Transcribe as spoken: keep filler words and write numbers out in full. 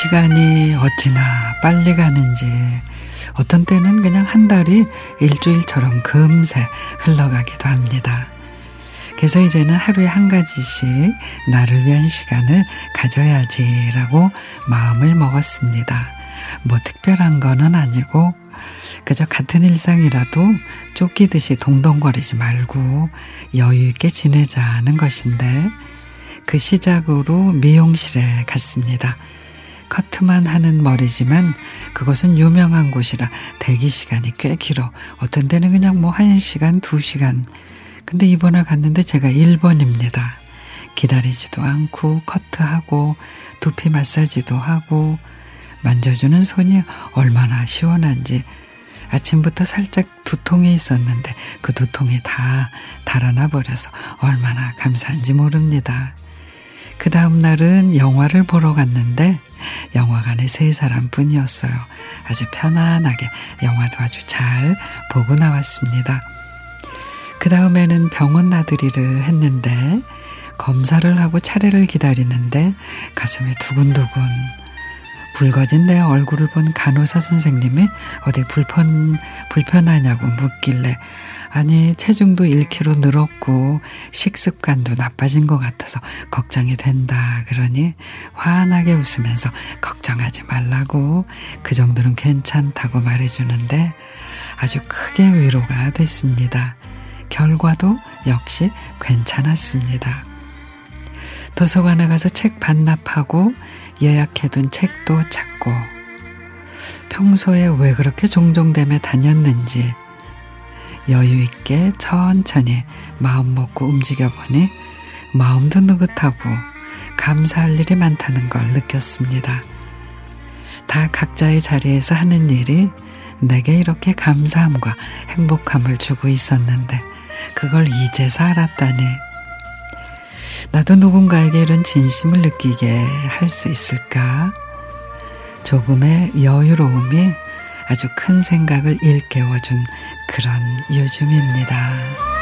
시간이 어찌나 빨리 가는지 어떤 때는 그냥 한 달이 일주일처럼 금세 흘러가기도 합니다. 그래서 이제는 하루에 한 가지씩 나를 위한 시간을 가져야지라고 마음을 먹었습니다. 뭐 특별한 거는 아니고 그저 같은 일상이라도 쫓기듯이 동동거리지 말고 여유 있게 지내자는 것인데 그 시작으로 미용실에 갔습니다. 커트만 하는 머리지만 그것은 유명한 곳이라 대기 시간이 꽤 길어. 어떤 데는 그냥 뭐 한 시간, 두 시간. 근데 이번에 갔는데 제가 일 번입니다. 기다리지도 않고 커트하고 두피 마사지도 하고 만져주는 손이 얼마나 시원한지 아침부터 살짝 두통이 있었는데 그 두통이 다 달아나 버려서 얼마나 감사한지 모릅니다. 그 다음 날은 영화를 보러 갔는데 영화관에 세 사람뿐이었어요. 아주 편안하게 영화도 아주 잘 보고 나왔습니다. 그 다음에는 병원 나들이를 했는데 검사를 하고 차례를 기다리는데 가슴이 두근두근 붉어진 내 얼굴을 본 간호사 선생님이 어디 불편, 불편하냐고 묻길래 아니 체중도 일 킬로그램 늘었고 식습관도 나빠진 것 같아서 걱정이 된다 그러니 환하게 웃으면서 걱정하지 말라고 그 정도는 괜찮다고 말해주는데 아주 크게 위로가 됐습니다. 결과도 역시 괜찮았습니다. 도서관에 가서 책 반납하고 예약해둔 책도 찾고 평소에 왜 그렇게 종종댐에 다녔는지 여유 있게 천천히 마음 먹고 움직여보니 마음도 느긋하고 감사할 일이 많다는 걸 느꼈습니다. 다 각자의 자리에서 하는 일이 내게 이렇게 감사함과 행복함을 주고 있었는데 그걸 이제서 알았다니 나도 누군가에게 이런 진심을 느끼게 할 수 있을까? 조금의 여유로움이 아주 큰 생각을 일깨워준 그런 요즘입니다.